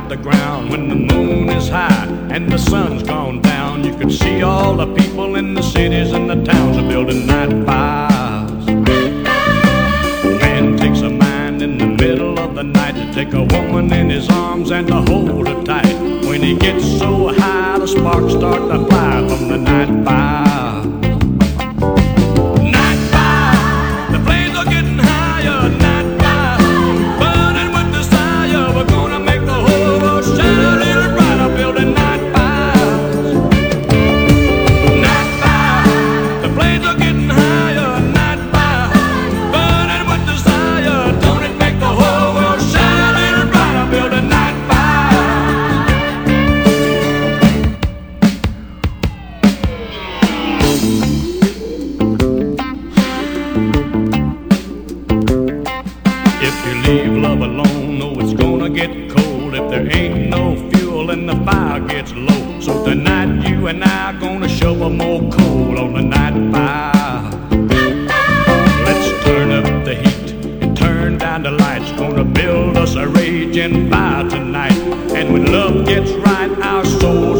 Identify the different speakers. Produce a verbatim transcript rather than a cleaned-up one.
Speaker 1: the ground when the moon is high and the sun's gone down. You can see all the people in the cities and the towns are building night fires. A man takes a mind in the middle of the night to take a woman in his arms and to hold her tight. When he gets so high, the sparks start to fly from the night fire. Night fire, the flames are getting higher. Night fire, burning with desire. We're gonna make the whole world shine a little brighter, building night fires. Night fire, the flames are getting higher. Night fire, burning with desire. Don't it make the whole world shine a little brighter, building night If you leave love alone, oh, it's gonna get cold. If there ain't no fuel and the fire gets low. So tonight you and I are gonna shovel more coal on the night fire. Let's turn up the heat and turn down the lights. Gonna build us a raging fire tonight. And when love gets right, our souls